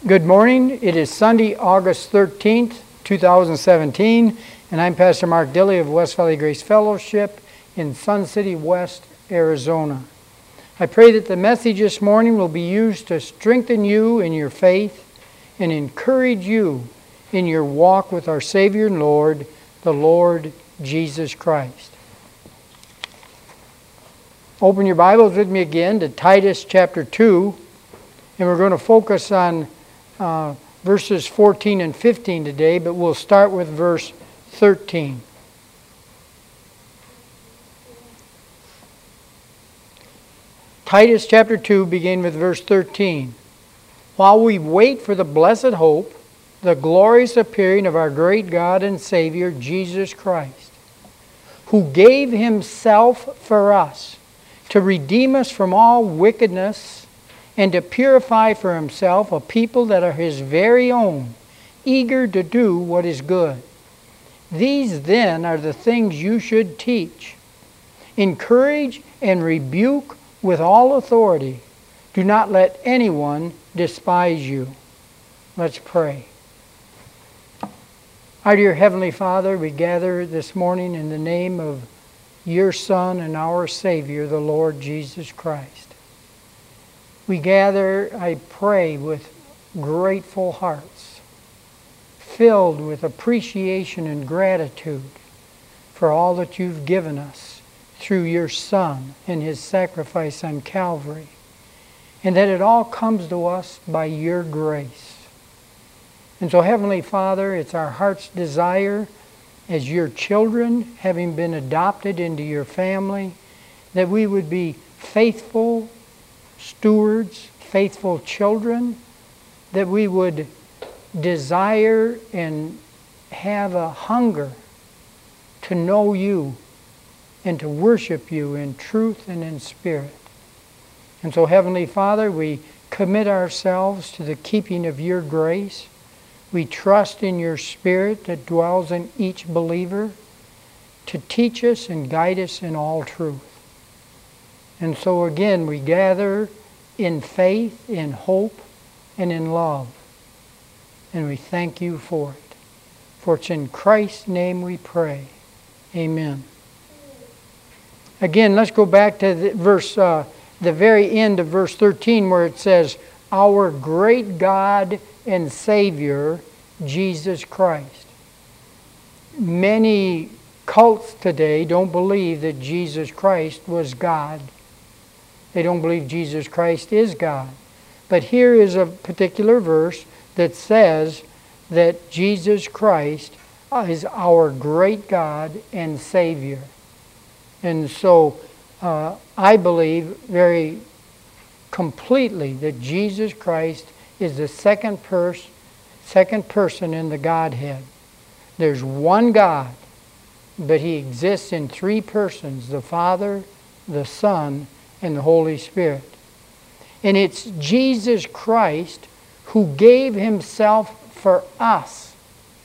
Good morning. It is Sunday, August 13th, 2017, and I'm Pastor Mark Dilley of West Valley Grace Fellowship in Sun City West, Arizona. I pray that the message this morning will be used to strengthen you in your faith and encourage you in your walk with our Savior and Lord, the Lord Jesus Christ. Open your Bibles with me again to Titus chapter 2, and we're going to focus on verses 14 and 15 today, but we'll start with verse 13. Titus chapter 2, beginning with verse 13. While we wait for the blessed hope, the glorious appearing of our great God and Savior, Jesus Christ, who gave Himself for us to redeem us from all wickedness and to purify for Himself a people that are His very own, eager to do what is good. These then are the things you should teach. Encourage and rebuke with all authority. Do not let anyone despise you. Let's pray. Our dear Heavenly Father, we gather this morning in the name of Your Son and our Savior, the Lord Jesus Christ. We gather, I pray, with grateful hearts, filled with appreciation and gratitude for all that You've given us through Your Son and His sacrifice on Calvary, and that it all comes to us by Your grace. And so, Heavenly Father, it's our heart's desire as Your children, having been adopted into Your family, that we would be faithful stewards, faithful children, that we would desire and have a hunger to know You and to worship You in truth and in spirit. And so, Heavenly Father, we commit ourselves to the keeping of Your grace. We trust in Your Spirit that dwells in each believer to teach us and guide us in all truth. And so again, we gather in faith, in hope, and in love. And we thank You for it. For it's in Christ's name we pray. Amen. Again, let's go back to the very end of verse 13 where it says, our great God and Savior, Jesus Christ. Many cults today don't believe that Jesus Christ was God. They don't believe Jesus Christ is God. But here is a particular verse that says that Jesus Christ is our great God and Savior. And so I believe very completely that Jesus Christ is the second person in the Godhead. There's one God, but He exists in three persons, the Father, the Son, and the Holy Spirit. And it's Jesus Christ who gave Himself for us.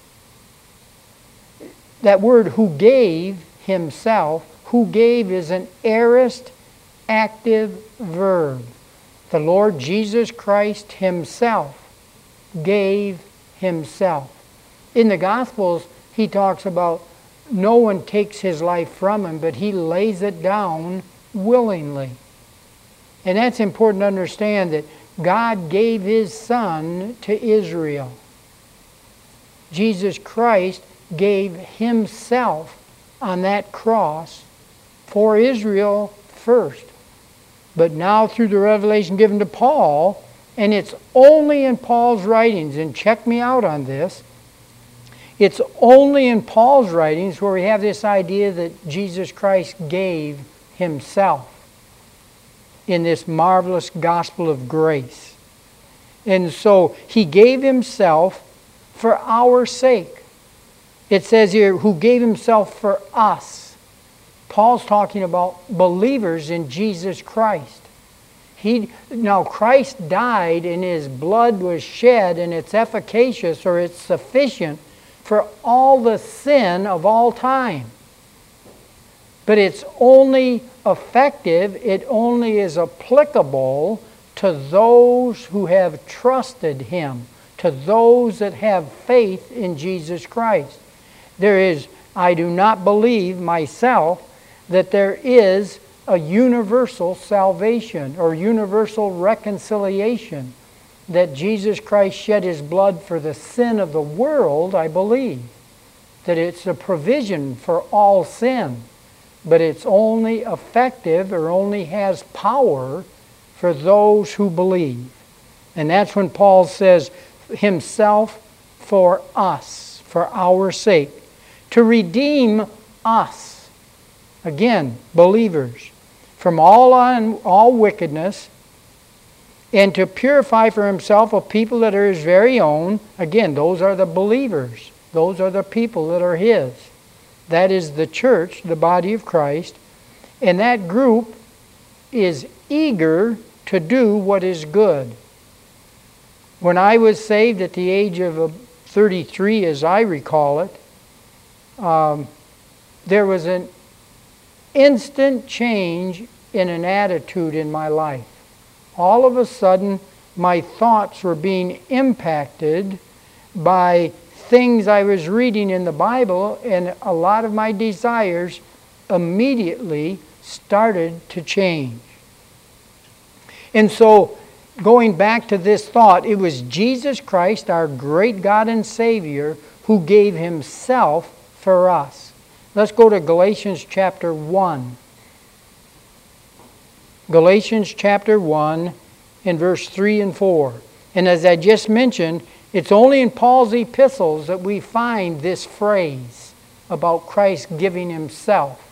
That word who gave Himself, who gave is an aorist active verb. The Lord Jesus Christ Himself gave Himself. In the Gospels, He talks about no one takes His life from Him, but He lays it down willingly. And that's important to understand that God gave His Son to Israel. Jesus Christ gave Himself on that cross for Israel first. But now through the revelation given to Paul, and it's only in Paul's writings, and check me out on this, it's only in Paul's writings where we have this idea that Jesus Christ gave Himself in this marvelous gospel of grace. And so He gave Himself for our sake. It says here, who gave Himself for us. Paul's talking about believers in Jesus Christ. Now Christ died and His blood was shed and it's efficacious or it's sufficient for all the sin of all time. But it's only effective, it only is applicable to those who have trusted Him, to those that have faith in Jesus Christ. I do not believe myself that there is a universal salvation or universal reconciliation, that Jesus Christ shed His blood for the sin of the world. I believe that it's a provision for all sin, but it's only effective or only has power for those who believe. And that's when Paul says, Himself for us, for our sake, to redeem us, again, believers, from all wickedness, and to purify for Himself a people that are His very own. Again, those are the believers. Those are the people that are His. That is the church, the body of Christ. And that group is eager to do what is good. When I was saved at the age of 33, as I recall it, there was an instant change in an attitude in my life. All of a sudden, my thoughts were being impacted by things I was reading in the Bible, and a lot of my desires immediately started to change. And so, going back to this thought, it was Jesus Christ, our great God and Savior, who gave Himself for us. Let's go to Galatians chapter 1. Galatians chapter 1 in verse 3 and 4. And as I just mentioned, it's only in Paul's epistles that we find this phrase about Christ giving Himself.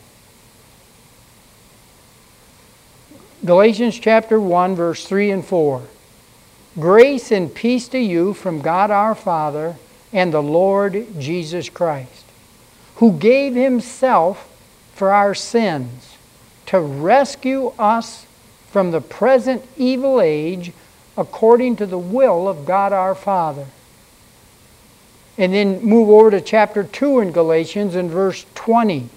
Galatians chapter 1, verse 3 and 4. Grace and peace to you from God our Father and the Lord Jesus Christ, who gave Himself for our sins to rescue us from the present evil age according to the will of God our Father. And then move over to chapter 2 in Galatians in verse 20.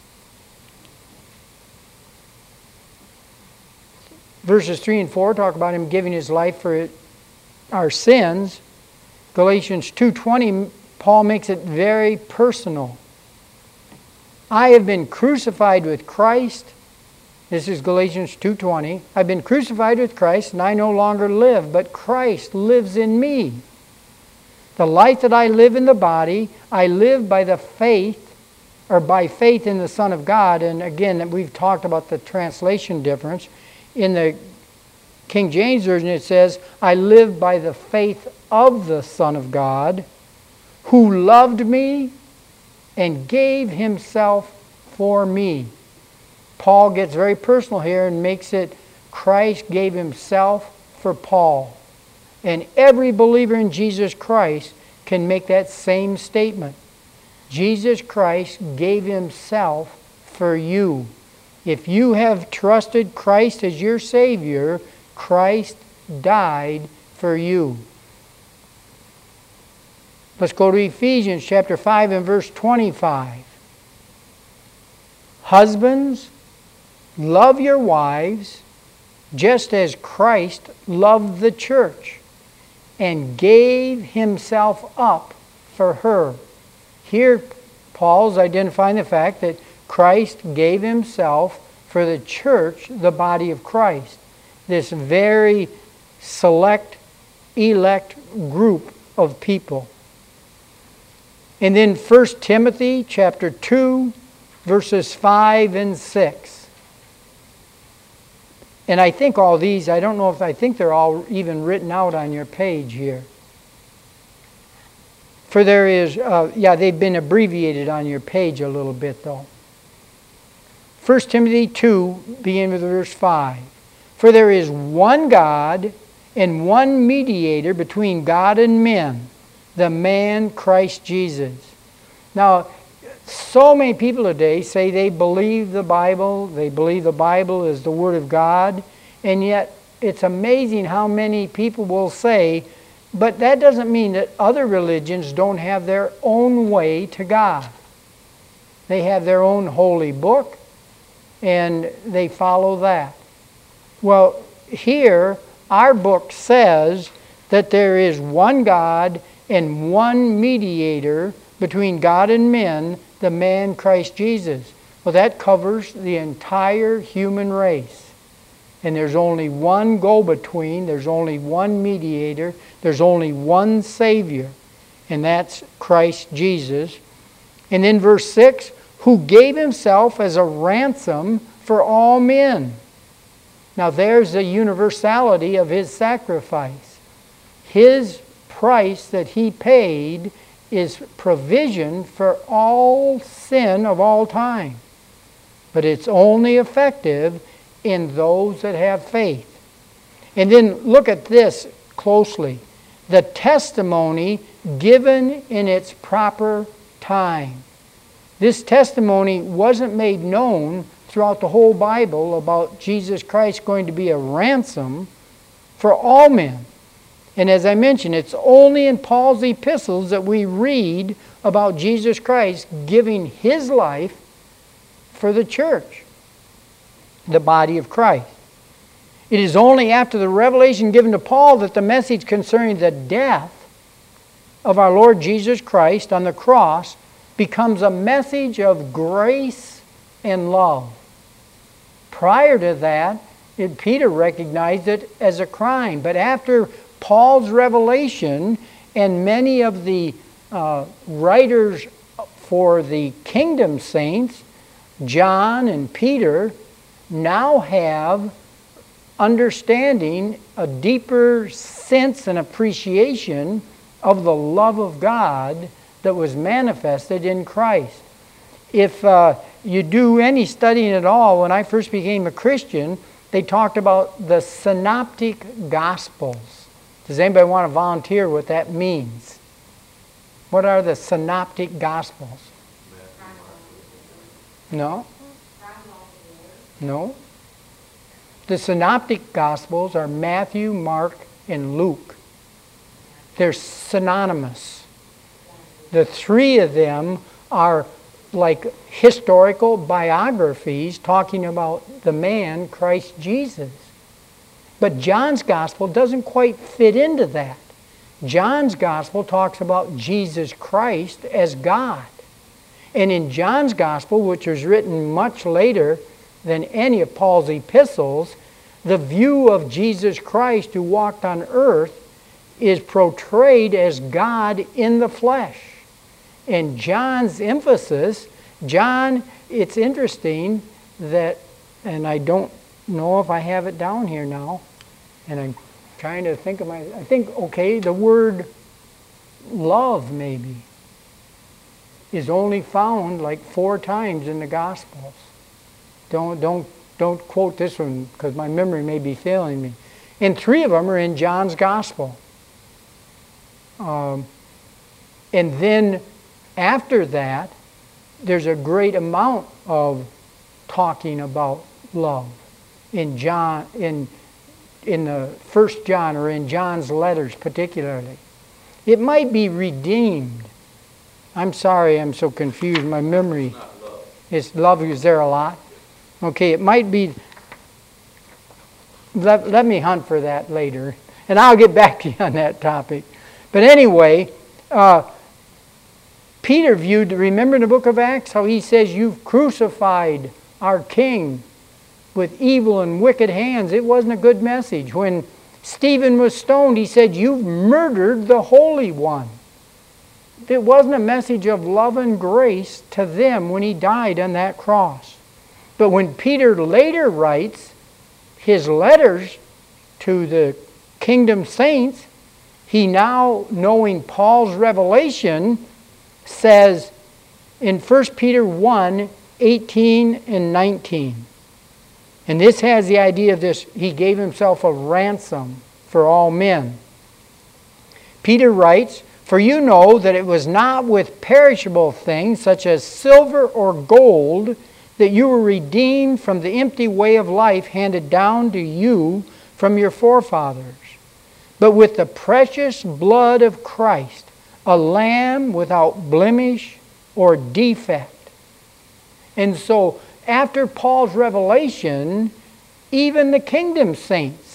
Verses 3 and 4 talk about Him giving His life for our sins. Galatians 2:20, Paul makes it very personal. I have been crucified with Christ. This is Galatians 2:20. I've been crucified with Christ, and I no longer live, but Christ lives in me. The life that I live in the body, I live by the faith, or by faith in the Son of God. And again, we've talked about the translation difference. In the King James Version it says, I live by the faith of the Son of God, who loved me and gave Himself for me. Paul gets very personal here and makes it Christ gave Himself for Paul. And every believer in Jesus Christ can make that same statement. Jesus Christ gave Himself for you. If you have trusted Christ as your Savior, Christ died for you. Let's go to Ephesians chapter 5 and verse 25. Husbands, love your wives just as Christ loved the church and gave Himself up for her. Here, Paul's identifying the fact that Christ gave Himself for the church, the body of Christ. This very select, elect group of people. And then 1 Timothy chapter 2, verses 5 and 6. And I think all these, I think they're all even written out on your page here. For there is, they've been abbreviated on your page a little bit though. 1 Timothy 2, beginning with verse 5. For there is one God and one mediator between God and men, the man Christ Jesus. Now, so many people today say they believe the Bible is the Word of God, and yet it's amazing how many people will say, but that doesn't mean that other religions don't have their own way to God. They have their own holy book, and they follow that. Well, here, our book says that there is one God and one mediator between God and men, the man Christ Jesus. Well, that covers the entire human race. And there's only one go-between, there's only one mediator, there's only one Savior, and that's Christ Jesus. And then verse 6, who gave himself as a ransom for all men. Now there's the universality of his sacrifice. His price that he paid is provision for all sin of all time. But it's only effective in those that have faith. And then look at this closely. The testimony given in its proper time. This testimony wasn't made known throughout the whole Bible about Jesus Christ going to be a ransom for all men. And as I mentioned, it's only in Paul's epistles that we read about Jesus Christ giving his life for the church, the body of Christ. It is only after the revelation given to Paul that the message concerning the death of our Lord Jesus Christ on the cross becomes a message of grace and love. Prior to that, Peter recognized it as a crime. But after Paul's revelation and many of the writers for the kingdom saints, John and Peter, now have understanding, a deeper sense and appreciation of the love of God that was manifested in Christ. If you do any studying at all, when I first became a Christian, they talked about the synoptic gospels. Does anybody want to volunteer what that means? What are the synoptic gospels? No? No? The synoptic gospels are Matthew, Mark, and Luke. They're synonymous. The three of them are like historical biographies talking about the man Christ Jesus. But John's gospel doesn't quite fit into that. John's gospel talks about Jesus Christ as God. And in John's gospel, which was written much later than any of Paul's epistles, the view of Jesus Christ who walked on earth is portrayed as God in the flesh. And John's emphasis, it's interesting that, and I don't know if I have it down here now, and I'm trying to think of the word love maybe is only found like 4 times in the Gospels. Don't quote this one because my memory may be failing me. And 3 of them are in John's Gospel. And then after that, there's a great amount of talking about love in John, in the 1 John or in John's letters particularly. It might be redeemed. I'm sorry, I'm so confused. My memory is love. Is there a lot? Okay, it might be. Let me hunt for that later, and I'll get back to you on that topic. But anyway, Peter viewed, remember in the book of Acts how he says, you've crucified our king with evil and wicked hands. It wasn't a good message. When Stephen was stoned, he said, you've murdered the Holy One. It wasn't a message of love and grace to them when he died on that cross. But when Peter later writes his letters to the kingdom saints, he now, knowing Paul's revelation, says in 1 Peter 1, 18 and 19. And this has the idea of this, he gave himself a ransom for all men. Peter writes, for you know that it was not with perishable things such as silver or gold that you were redeemed from the empty way of life handed down to you from your forefathers, but with the precious blood of Christ, a lamb without blemish or defect. And so, after Paul's revelation, even the kingdom saints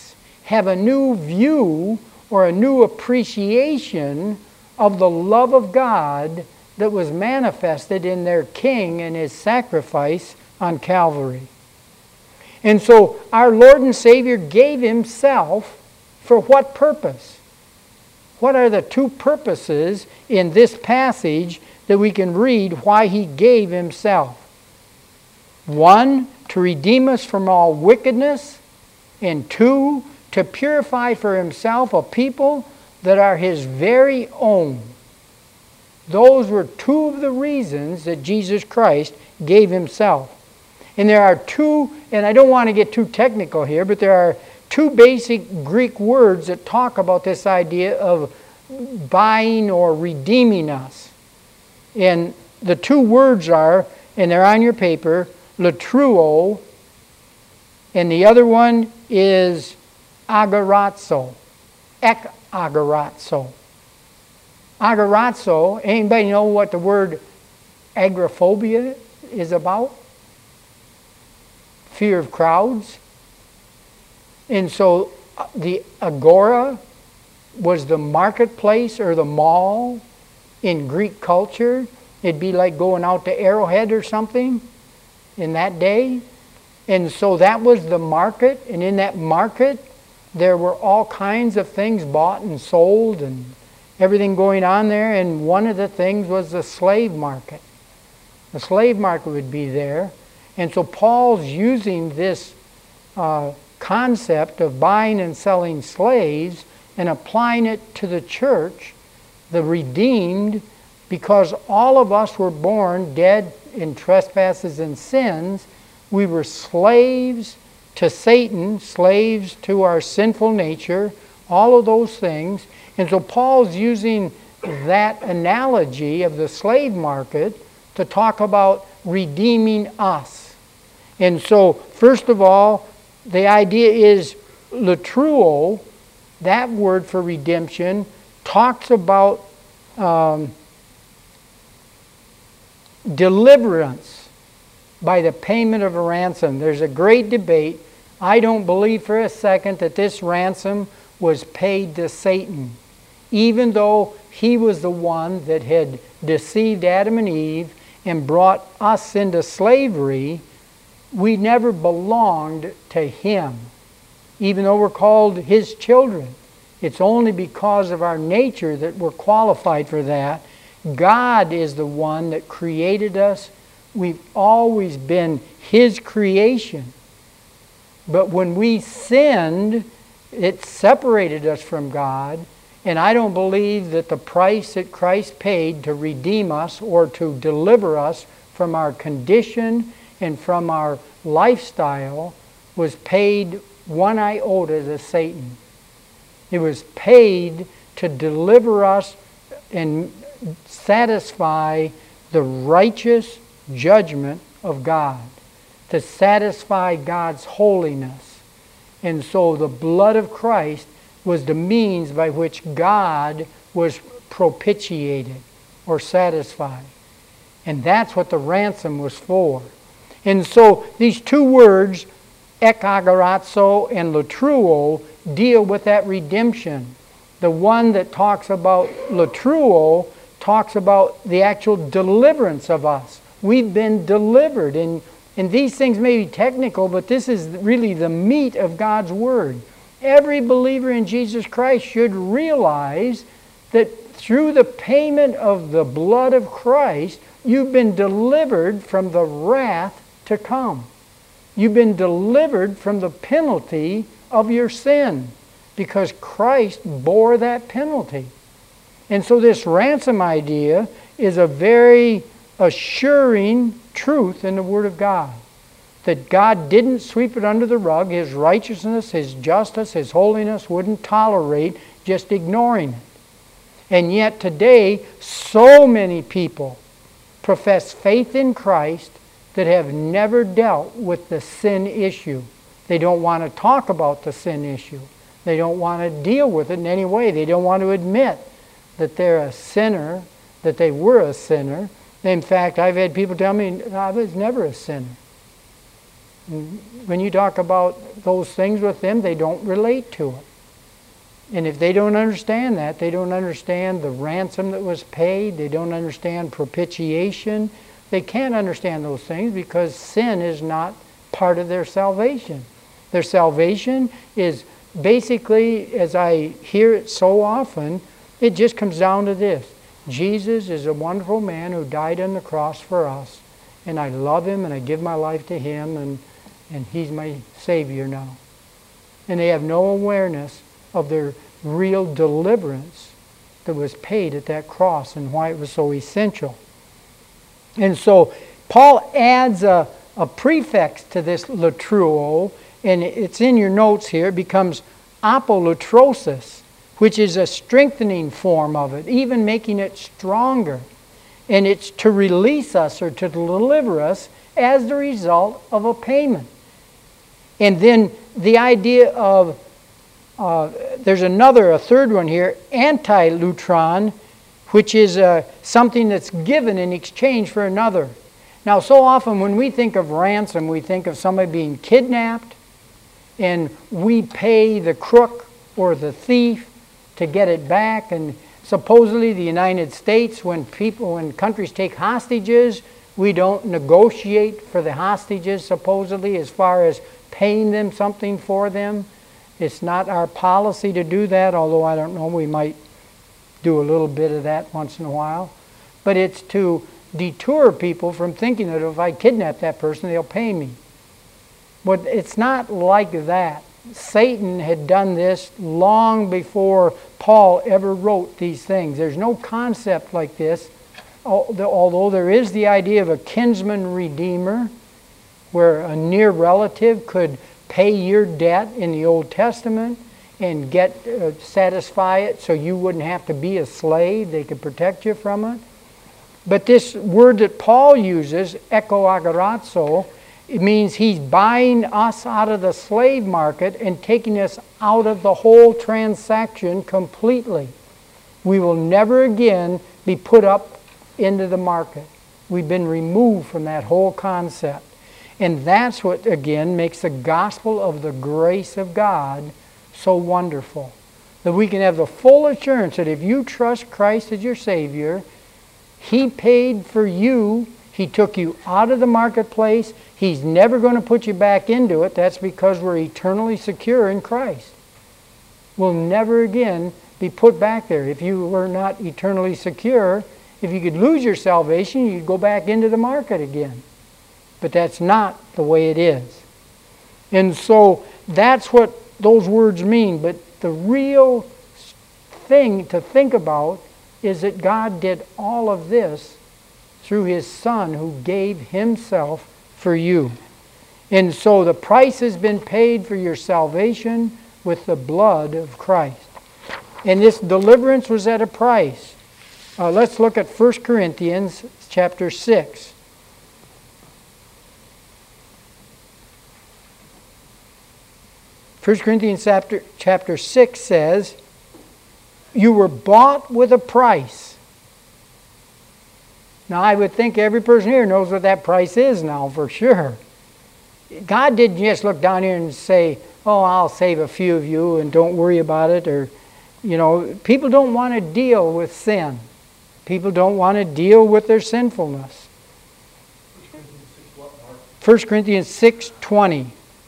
have a new view or a new appreciation of the love of God that was manifested in their King and His sacrifice on Calvary. And so our Lord and Savior gave Himself for what purpose? What are the two purposes in this passage that we can read why He gave Himself? One, to redeem us from all wickedness, and two, to purify for Himself a people that are His very own. Those were two of the reasons that Jesus Christ gave Himself. And there are two, and I don't want to get too technical here, but there are two basic Greek words that talk about this idea of buying or redeeming us. And the two words are, and they're on your paper, latruo, and the other one is agorazo, agorazo. Agorazo, anybody know what the word agoraphobia is about? Fear of crowds. And so the agora was the marketplace or the mall in Greek culture. It'd be like going out to Arrowhead or something in that day. And so that was the market. And in that market, there were all kinds of things bought and sold and everything going on there. And one of the things was the slave market. The slave market would be there. And so Paul's using this concept of buying and selling slaves and applying it to the church, the redeemed, because all of us were born dead in trespasses and sins. We were slaves to Satan, slaves to our sinful nature, all of those things. And so Paul's using that analogy of the slave market to talk about redeeming us. And so, first of all, the idea is latruo, that word for redemption, talks about deliverance by the payment of a ransom. There's a great debate. I don't believe for a second that this ransom was paid to Satan, even though he was the one that had deceived Adam and Eve and brought us into slavery. We never belonged to him, even though we're called his children. It's only because of our nature that we're qualified for that. God is the one that created us. We've always been his creation. But when we sinned, it separated us from God. And I don't believe that the price that Christ paid to redeem us or to deliver us from our condition and from our lifestyle was paid one iota to Satan. It was paid to deliver us and satisfy the righteous judgment of God, to satisfy God's holiness. And so the blood of Christ was the means by which God was propitiated or satisfied. And that's what the ransom was for. And so these two words, ekagorazo and latruo, deal with that redemption. The one that talks about latruo talks about the actual deliverance of us. We've been delivered. And these things may be technical, but this is really the meat of God's Word. Every believer in Jesus Christ should realize that through the payment of the blood of Christ, you've been delivered from the wrath to come. You've been delivered from the penalty of your sin because Christ bore that penalty. And so this ransom idea is a very assuring truth in the Word of God. That God didn't sweep it under the rug. His righteousness, His justice, His holiness wouldn't tolerate just ignoring it. And yet today, so many people profess faith in Christ that have never dealt with the sin issue. They don't want to talk about the sin issue. They don't want to deal with it in any way. They don't want to admit that they're a sinner, that they were a sinner. In fact, I've had people tell me, I was never a sinner. When you talk about those things with them, they don't relate to it. And if they don't understand that, they don't understand the ransom that was paid, they don't understand propitiation, they can't understand those things because sin is not part of their salvation. Their salvation is basically, as I hear it so often, it just comes down to this. Jesus is a wonderful man who died on the cross for us, and I love him and I give my life to him, and he's my Savior now. And they have no awareness of their real deliverance that was paid at that cross and why it was so essential. And so Paul adds a prefix to this latruo, and it's in your notes here. It becomes apolutrosis, which is a strengthening form of it, even making it stronger. And it's to release us or to deliver us as the result of a payment. And then the idea of, there's a third one here, anti-lutron, which is something that's given in exchange for another. Now, so often when we think of ransom, we think of somebody being kidnapped, and we pay the crook or the thief to get it back. And supposedly the United States, when countries take hostages, we don't negotiate for the hostages, supposedly, as far as paying them something for them. It's not our policy to do that, although I don't know, we might do a little bit of that once in a while. But it's to deter people from thinking that if I kidnap that person, they'll pay me. But it's not like that. Satan had done this long before Paul ever wrote these things. There's no concept like this, although there is the idea of a kinsman redeemer, where a near relative could pay your debt in the Old Testament and satisfy it so you wouldn't have to be a slave. They could protect you from it. But this word that Paul uses, ekoagarazzo, it means he's buying us out of the slave market and taking us out of the whole transaction completely. We will never again be put up into the market. We've been removed from that whole concept. And that's what, again, makes the gospel of the grace of God so wonderful. That we can have the full assurance that if you trust Christ as your Savior, He paid for you. He took you out of the marketplace. He's never going to put you back into it. That's because we're eternally secure in Christ. We'll never again be put back there. If you were not eternally secure, if you could lose your salvation, you'd go back into the market again. But that's not the way it is. And so that's what those words mean. But the real thing to think about is that God did all of this through His Son who gave Himself for you. And so the price has been paid for your salvation with the blood of Christ. And this deliverance was at a price. Let's look at 1 Corinthians chapter 6. 1 Corinthians chapter 6 says, you were bought with a price. Now I would think every person here knows what that price is now for sure. God didn't just look down here and say, oh, I'll save a few of you and don't worry about it. Or, people don't want to deal with sin. People don't want to deal with their sinfulness. 1 Corinthians 6:20.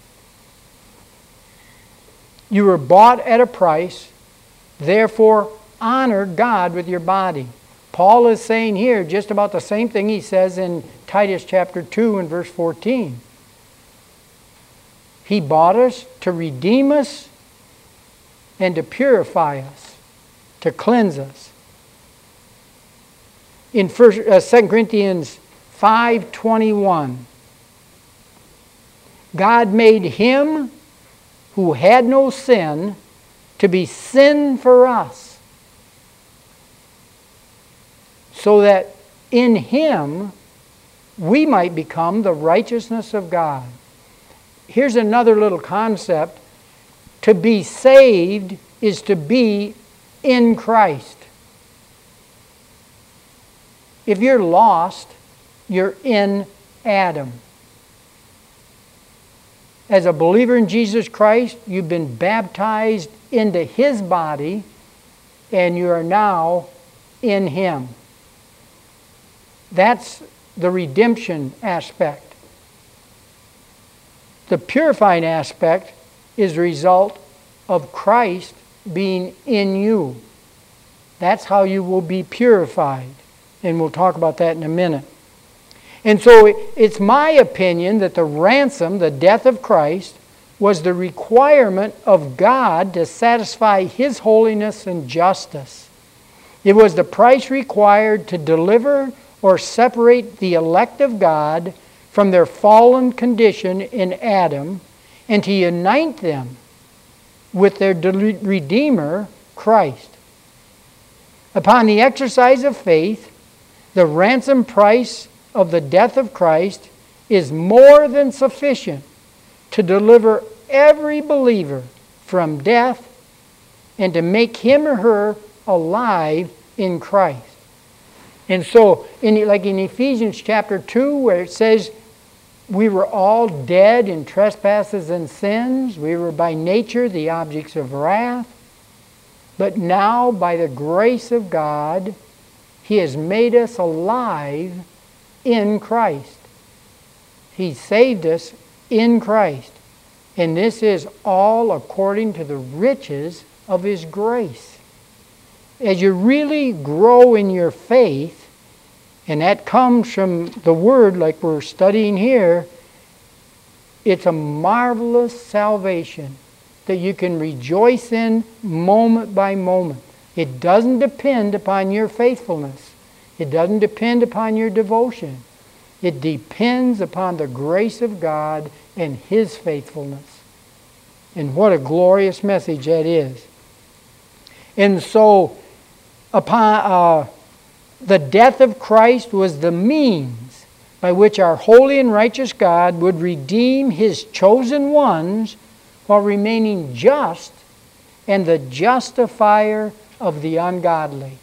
You were bought at a price, therefore honor God with your body. Paul is saying here just about the same thing he says in Titus chapter 2 and verse 14. He bought us to redeem us and to purify us, to cleanse us. In 2 Corinthians 5:21, God made Him who had no sin to be sin for us, so that in Him we might become the righteousness of God. Here's another little concept. To be saved is to be in Christ. If you're lost, you're in Adam. as a believer in Jesus Christ, you've been baptized into His body, and you are now in Him. That's the redemption aspect. The purifying aspect is the result of Christ being in you. That's how you will be purified. And we'll talk about that in a minute. And so it's my opinion that the ransom, the death of Christ, was the requirement of God to satisfy His holiness and justice. It was the price required to deliver or separate the elect of God from their fallen condition in Adam and to unite them with their Redeemer, Christ. Upon the exercise of faith, the ransom price of the death of Christ is more than sufficient to deliver every believer from death and to make him or her alive in Christ. And so, like in Ephesians chapter 2, where it says, we were all dead in trespasses and sins. We were by nature the objects of wrath. But now, by the grace of God, He has made us alive in Christ. He saved us in Christ. And this is all according to the riches of His grace. As you really grow in your faith, and that comes from the Word like we're studying here, it's a marvelous salvation that you can rejoice in moment by moment. It doesn't depend upon your faithfulness. It doesn't depend upon your devotion. It depends upon the grace of God and His faithfulness. And what a glorious message that is. And so, upon the death of Christ was the means by which our holy and righteous God would redeem His chosen ones while remaining just and the justifier of the ungodly.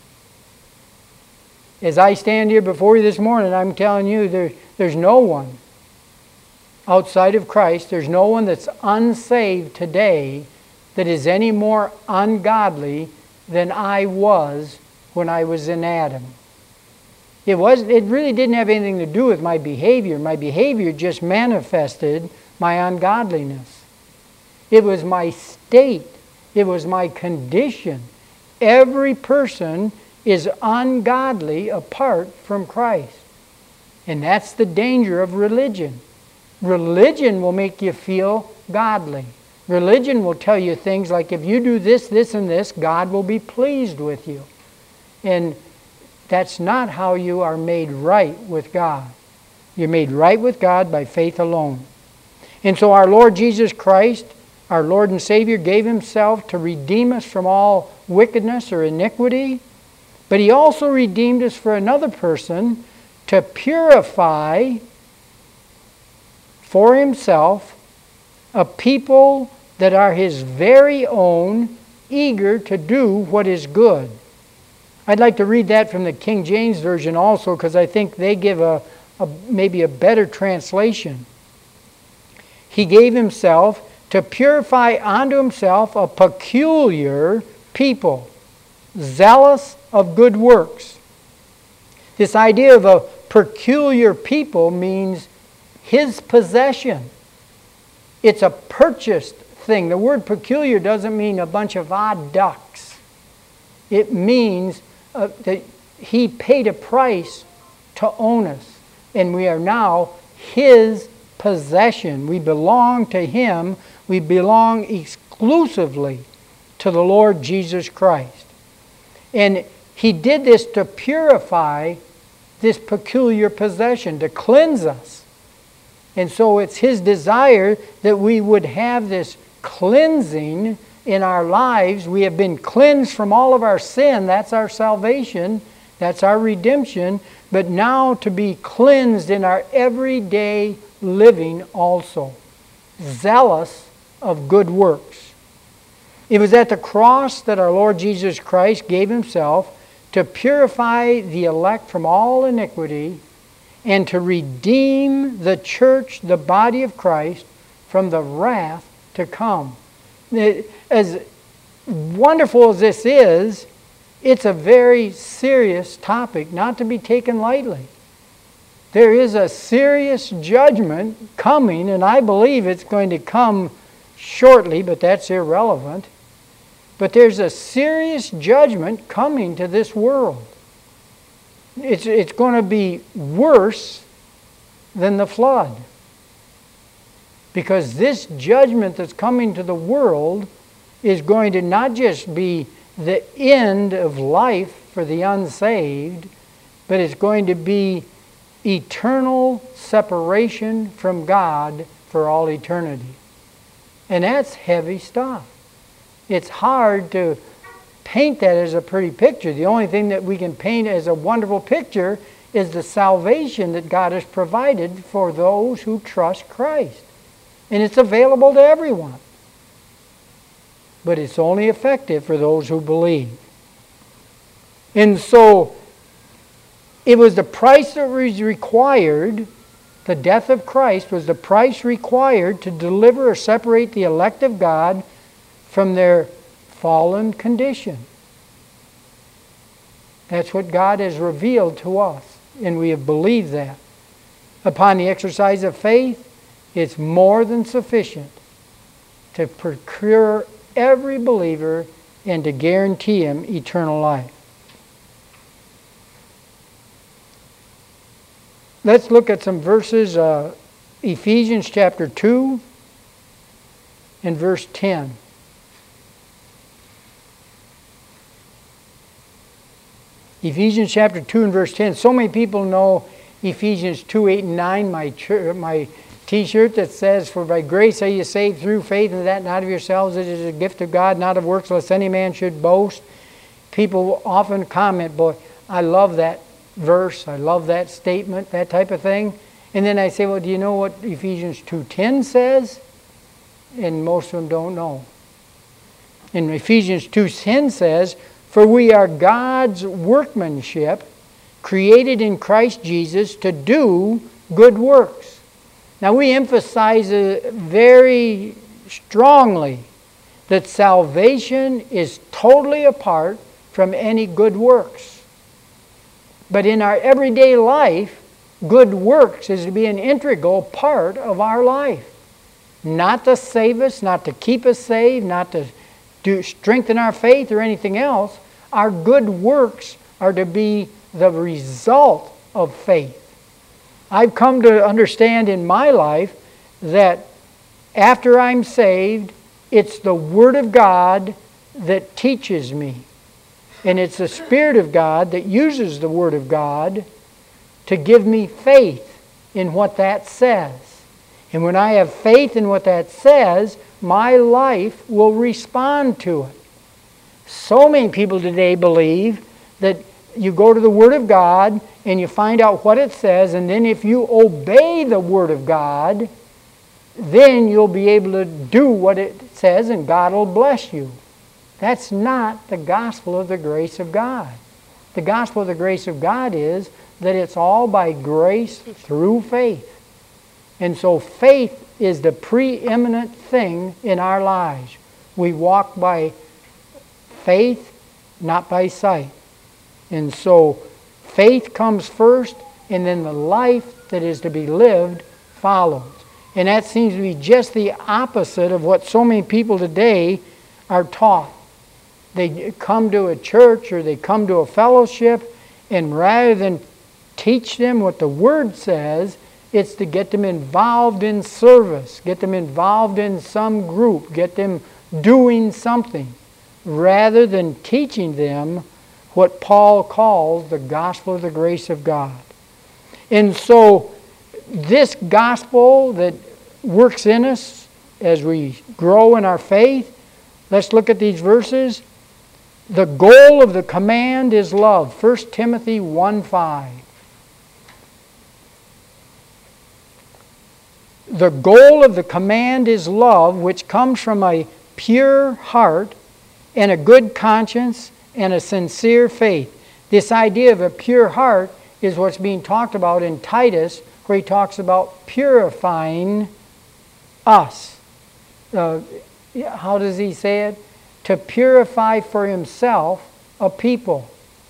As I stand here before you this morning, I'm telling you there's no one outside of Christ, there's no one that's unsaved today that is any more ungodly than I was when I was in Adam. It really didn't have anything to do with my behavior. My behavior just manifested my ungodliness. It was my state. It was my condition. Every person is ungodly apart from Christ. And that's the danger of religion. Religion will make you feel godly. Religion will tell you things like, if you do this, this, and this, God will be pleased with you. And that's not how you are made right with God. You're made right with God by faith alone. And so our Lord Jesus Christ, our Lord and Savior, gave Himself to redeem us from all wickedness or iniquity. But He also redeemed us for another person to purify for Himself a people that are His very own, eager to do what is good. I'd like to read that from the King James Version also, because I think they give maybe a better translation. He gave Himself to purify unto Himself a peculiar people, zealous of good works. This idea of a peculiar people means His possession. It's a purchased thing. The word peculiar doesn't mean a bunch of odd ducks. It means that He paid a price to own us. And we are now His possession. We belong to Him. We belong exclusively to the Lord Jesus Christ. And He did this to purify this peculiar possession, to cleanse us. And so it's His desire that we would have this cleansing in our lives. We have been cleansed from all of our sin. That's our salvation. That's our redemption. But now to be cleansed in our everyday living also. Zealous of good works. It was at the cross that our Lord Jesus Christ gave Himself to purify the elect from all iniquity and to redeem the church, the body of Christ, from the wrath to come. As wonderful as this is, it's a very serious topic, not to be taken lightly. There is a serious judgment coming, and I believe it's going to come shortly, but that's irrelevant. But there's a serious judgment coming to this world. It's going to be worse than the flood. Because this judgment that's coming to the world is going to not just be the end of life for the unsaved, but it's going to be eternal separation from God for all eternity. And that's heavy stuff. It's hard to paint that as a pretty picture. The only thing that we can paint as a wonderful picture is the salvation that God has provided for those who trust Christ. And it's available to everyone. But it's only effective for those who believe. And so, it was the price that was required, the death of Christ was the price required to deliver or separate the elect of God from their fallen condition. That's what God has revealed to us, and we have believed that. Upon the exercise of faith, it's more than sufficient to procure every believer and to guarantee him eternal life. Let's look at some verses, Ephesians chapter 2 and verse 10. Ephesians chapter 2 and verse 10. So many people know Ephesians 2, 8, and 9, my t-shirt that says, "For by grace are you saved through faith, and that not of yourselves, it is a gift of God, not of works, lest any man should boast." People often comment, "Boy, I love that verse, I love that statement," that type of thing. And then I say, "Well, do you know what Ephesians 2:10 says?" And most of them don't know. And Ephesians 2:10 says, "For we are God's workmanship, created in Christ Jesus to do good works." Now we emphasize very strongly that salvation is totally apart from any good works. But in our everyday life, good works is to be an integral part of our life. Not to save us, not to keep us saved, not to strengthen our faith or anything else. Our good works are to be the result of faith. I've come to understand in my life that after I'm saved, it's the Word of God that teaches me. And it's the Spirit of God that uses the Word of God to give me faith in what that says. And when I have faith in what that says, my life will respond to it. So many people today believe that you go to the Word of God and you find out what it says, and then if you obey the Word of God, then you'll be able to do what it says and God will bless you. That's not the gospel of the grace of God. The gospel of the grace of God is that it's all by grace through faith. And so faith is the preeminent thing in our lives. We walk by faith, not by sight. And so faith comes first, and then the life that is to be lived follows. And that seems to be just the opposite of what so many people today are taught. They come to a church or they come to a fellowship, and rather than teach them what the Word says, it's to get them involved in service, get them involved in some group, get them doing something, rather than teaching them what Paul calls the gospel of the grace of God. And so this gospel that works in us as we grow in our faith, let's look at these verses. The goal of the command is love. 1 Timothy 1:5. The goal of the command is love, which comes from a pure heart and a good conscience and a sincere faith. This idea of a pure heart is what's being talked about in Titus, where he talks about purifying us. How does he say it? To purify for himself a people.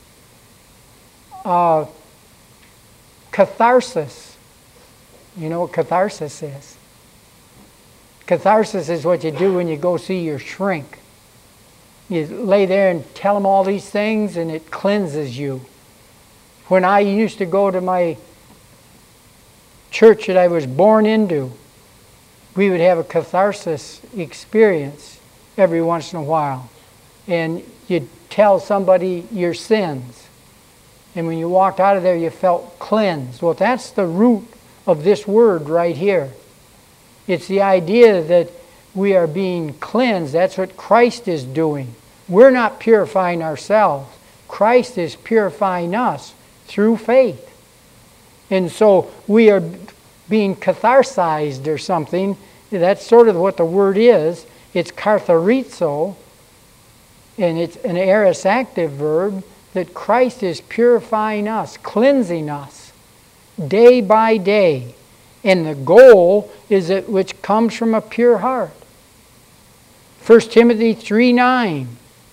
Catharsis. You know what catharsis is? Catharsis is what you do when you go see your shrink. You lay there and tell them all these things, and it cleanses you. When I used to go to my church that I was born into, we would have a catharsis experience every once in a while. And you'd tell somebody your sins. And when you walked out of there, you felt cleansed. Well, that's the root of this word right here. It's the idea that we are being cleansed. That's what Christ is doing. We're not purifying ourselves. Christ is purifying us through faith. And so we are being catharsized or something. That's sort of what the word is. It's katharizo, and it's an aorist active verb, that Christ is purifying us, cleansing us day by day. And the goal is that which comes from a pure heart. 1 Timothy 3:9.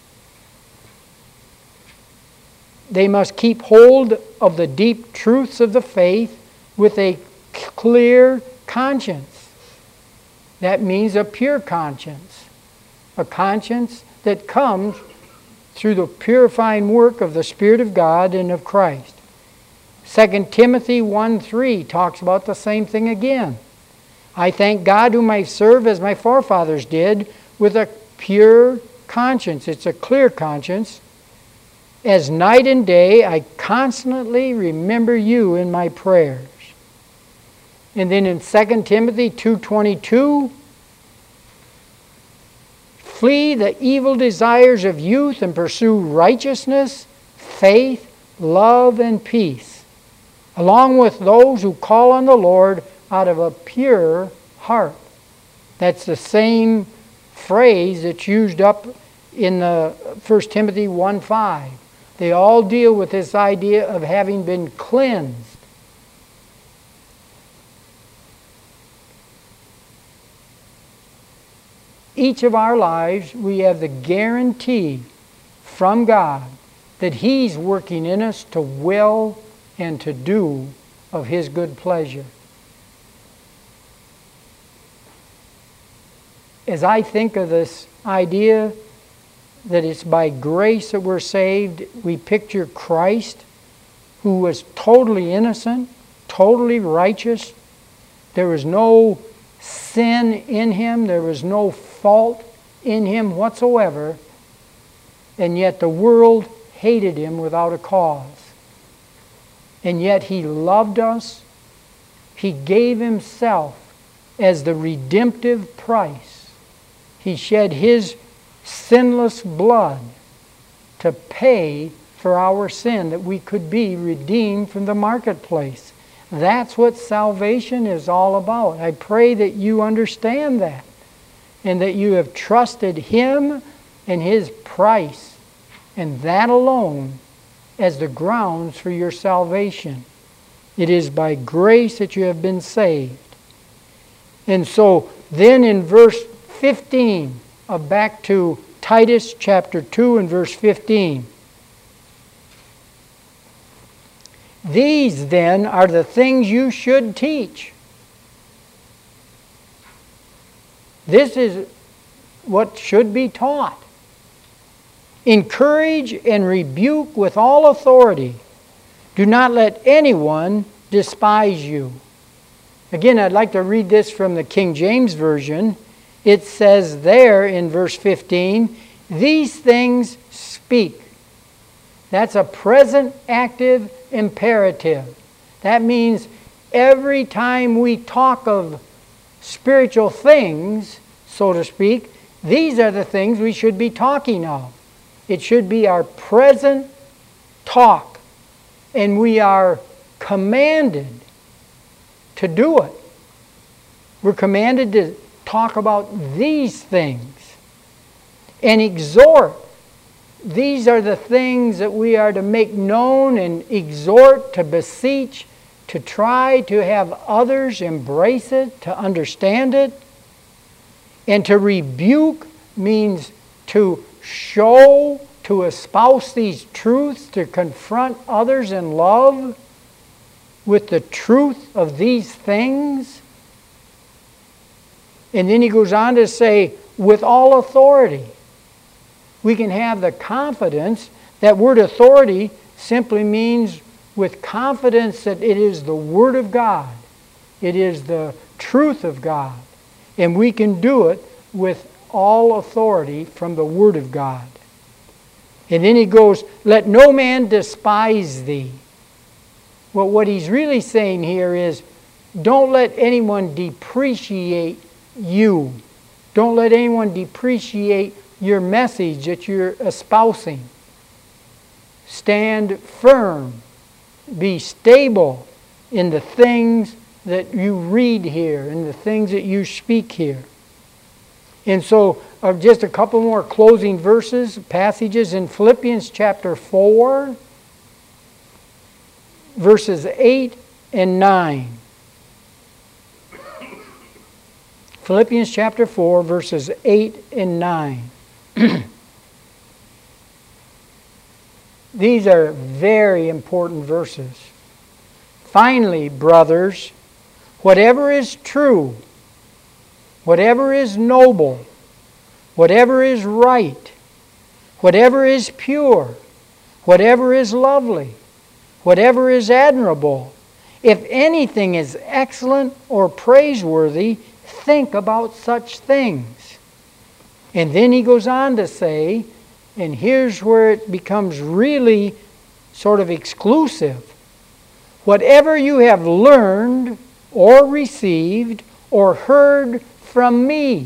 They must keep hold of the deep truths of the faith with a clear conscience. That means a pure conscience. A conscience that comes through the purifying work of the Spirit of God and of Christ. 2 Timothy 1:3 talks about the same thing again. I thank God whom I serve as my forefathers did, with a pure conscience. It's a clear conscience. As night and day I constantly remember you in my prayers. And then in 2 Timothy 2:22, flee the evil desires of youth and pursue righteousness, faith, love, and peace, along with those who call on the Lord out of a pure heart. That's the same phrase that's used up in the 1 Timothy 1:5. They all deal with this idea of having been cleansed. Each of our lives, we have the guarantee from God that He's working in us to will and to do of His good pleasure. As I think of this idea that it's by grace that we're saved, we picture Christ, who was totally innocent, totally righteous. There was no sin in Him. There was no fault in Him whatsoever. And yet the world hated Him without a cause. And yet He loved us. He gave Himself as the redemptive price. He shed His sinless blood to pay for our sin, that we could be redeemed from the marketplace. That's what salvation is all about. I pray that you understand that, and that you have trusted Him and His price, and that alone as the grounds for your salvation. It is by grace that you have been saved. And so then in verse 15, back to Titus chapter 2 and verse 15. These then are the things you should teach. This is what should be taught. Encourage and rebuke with all authority. Do not let anyone despise you. Again, I'd like to read this from the King James Version. It says there in verse 15, these things speak. That's a present active imperative. That means every time we talk of spiritual things, so to speak, these are the things we should be talking of. It should be our present talk. And we are commanded to do it. We're commanded to talk about these things and exhort. These are the things that we are to make known and exhort, to beseech, to try to have others embrace it, to understand it. And to rebuke means to show, to espouse these truths, to confront others in love with the truth of these things. And then he goes on to say, with all authority. We can have the confidence. That word authority simply means with confidence that it is the Word of God. It is the truth of God. And we can do it with all authority from the Word of God. And then he goes, let no man despise thee. Well, what he's really saying here is, don't let anyone depreciate you. Don't let anyone depreciate your message that you're espousing. Stand firm. Be stable in the things that you read here and the things that you speak here. And so, just a couple more closing verses, passages in Philippians chapter 4, verses 8 and 9. Philippians chapter 4, verses 8 and 9. These are very important verses. Finally, brothers, whatever is true, whatever is noble, whatever is right, whatever is pure, whatever is lovely, whatever is admirable, if anything is excellent or praiseworthy, think about such things. And then he goes on to say, and here's where it becomes really sort of exclusive. Whatever you have learned or received or heard from me.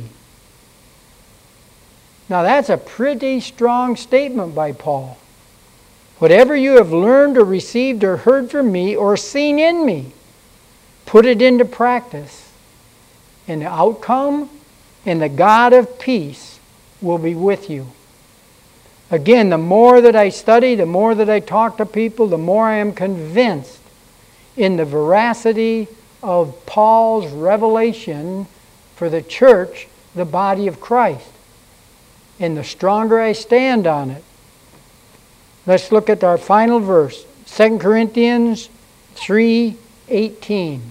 Now that's a pretty strong statement by Paul. Whatever you have learned or received or heard from me or seen in me, put it into practice. And the outcome and the God of peace will be with you. Again, the more that I study, the more that I talk to people, the more I am convinced in the veracity of Paul's revelation for the church, the body of Christ. And the stronger I stand on it. Let's look at our final verse, 2 Corinthians 3:18.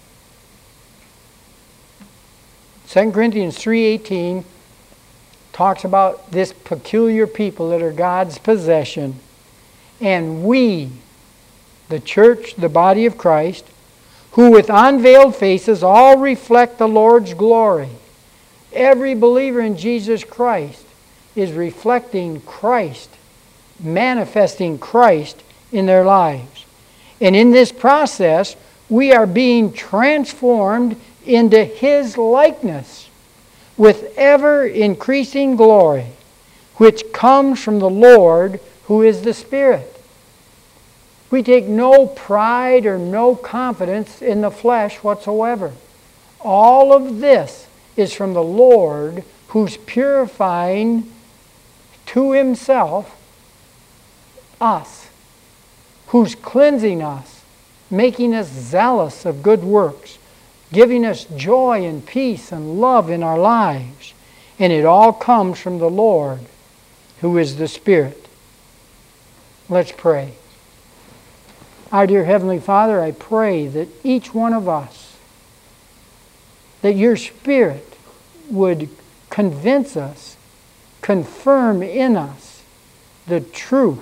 2 Corinthians 3:18 talks about this peculiar people that are God's possession. And we, the church, the body of Christ, who with unveiled faces all reflect the Lord's glory. Every believer in Jesus Christ is reflecting Christ, manifesting Christ in their lives. And in this process, we are being transformed into His likeness with ever increasing glory, which comes from the Lord who is the Spirit. We take no pride or no confidence in the flesh whatsoever. All of this is from the Lord who's purifying to Himself us, who's cleansing us, making us zealous of good works, giving us joy and peace and love in our lives. And it all comes from the Lord, who is the Spirit. Let's pray. Our dear Heavenly Father, I pray that each one of us, that your Spirit would convince us, confirm in us the truth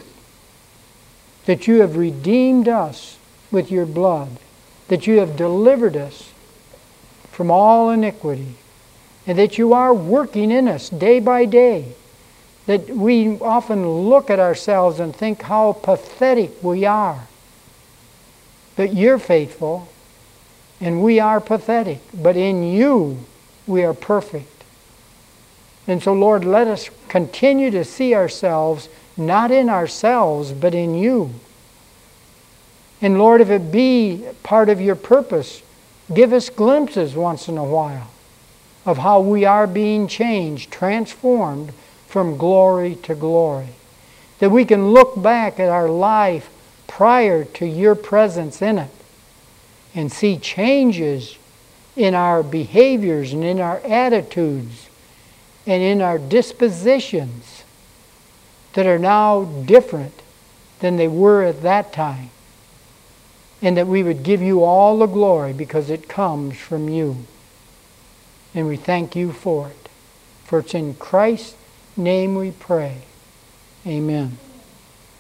that you have redeemed us with your blood, that you have delivered us from all iniquity, and that you are working in us day by day, that we often look at ourselves and think how pathetic we are. But you're faithful, and we are pathetic, but in you we are perfect. And so, Lord, let us continue to see ourselves not in ourselves, but in you. And Lord, if it be part of your purpose, give us glimpses once in a while of how we are being changed, transformed from glory to glory. That we can look back at our life prior to your presence in it and see changes in our behaviors and in our attitudes and in our dispositions that are now different than they were at that time. And that we would give you all the glory because it comes from you. And we thank you for it. For it's in Christ's name we pray. Amen.